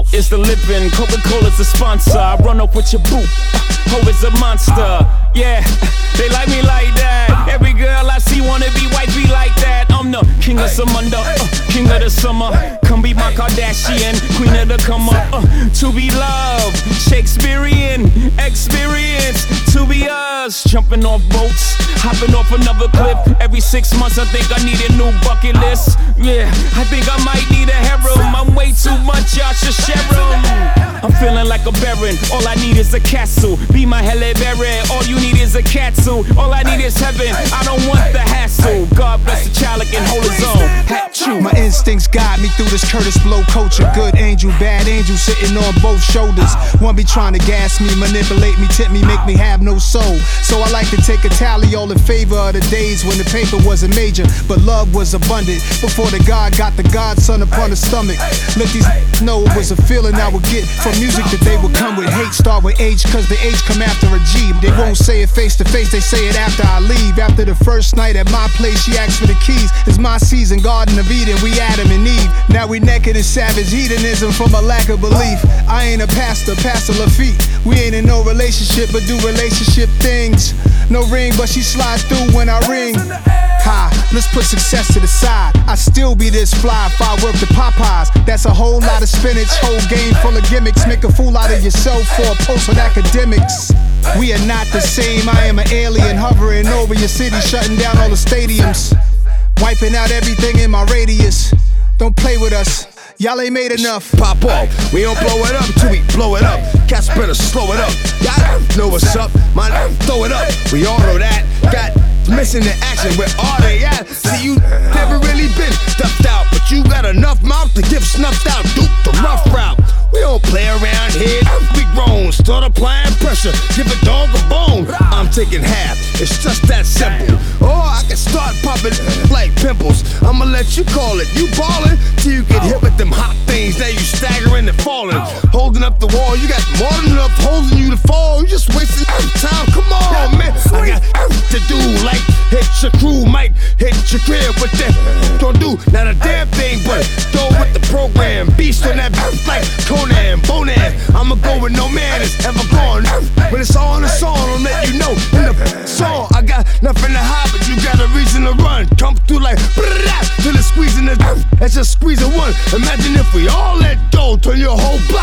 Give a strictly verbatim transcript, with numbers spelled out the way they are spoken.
is the living, Coca-Cola's the sponsor. I run up with your boot, ho is a monster. Yeah, they like me like that. Every girl I see wanna be wifey like that. I'm the king of some under, uh, king of the summer. Come be my Kardashian, queen of the come up. Uh, to be loved, Shakespearean experience. To be us, jumping off boats, hopping off another cliff. Every six months I think I need a new bucket list. Yeah, I think I might need a harem. I'm way too much, y'all should share 'em. I'm feeling like a baron, all I need is a castle. Be my Halle Berry, all you need is a catsuit. All I need is heaven, I don't want the hassle. God bless the child that can hold his own. Hat-chew. My instincts guide me through this Curtis Blow culture. Good angel, bad angel sitting on both shoulders. One be trying to gas me, manipulate me, tip me, make me have no soul. So I like to take a tally all in favor of the days when the paper wasn't major, but love was abundant. Before the God got the godson upon the stomach. Let these know it was a feeling I would get from music that they would come with. Hate start with age, cause the age come after a G. They won't say it face to face, they say it after I leave. After the first night at my place, she asked for the keys. It's my season, Garden of Eden, we Adam and Eve. Now we naked in savage hedonism from a lack of belief. I ain't a pastor, Pastor Lafitte. We ain't in no relationship, but do relationship things. No ring, but she slides through when I ring. Ha, let's put success to the side. I still be this fly if I work the Popeyes. That's a whole lot of spinach, whole game full of gimmicks. Make a fool out of yourself for a post on academics. We are not the same, I am an alien hovering over your city, shutting down all the stadiums, wiping out everything in my radius. Don't play with us, y'all ain't made enough. Pop off, we don't blow it up till we blow it up. Cats better slow it up. Y'all know what's up, man, throw it up. We all know that. Got missing the action, where are they at? See, you never really been stuffed out, but you got enough mouth to get snuffed out. Duke the rough route. We don't play around here, we grown. Start applying pressure, give a dog a bone. I'm taking half, it's just that simple. Or I can start popping like pimples. I'ma let you call it, you ballin' till you get hit with them hot things. Now you staggering and falling, holding up the wall. You got more than enough holding you to fall. You just wasting time, come on, man. I got to do like hit your crew, might hit your crib. What that don't do? Not a damn thing, but go with the program. Beast on that like Conan, Bonan. I'ma go with no man is ever gone. When it's all in the song, I'll let you know. In the song, I got nothing to hide, but you got a reason to run. Come through like till it's squeezing the. That's just squeezing one. Imagine if we all let go, turn your whole block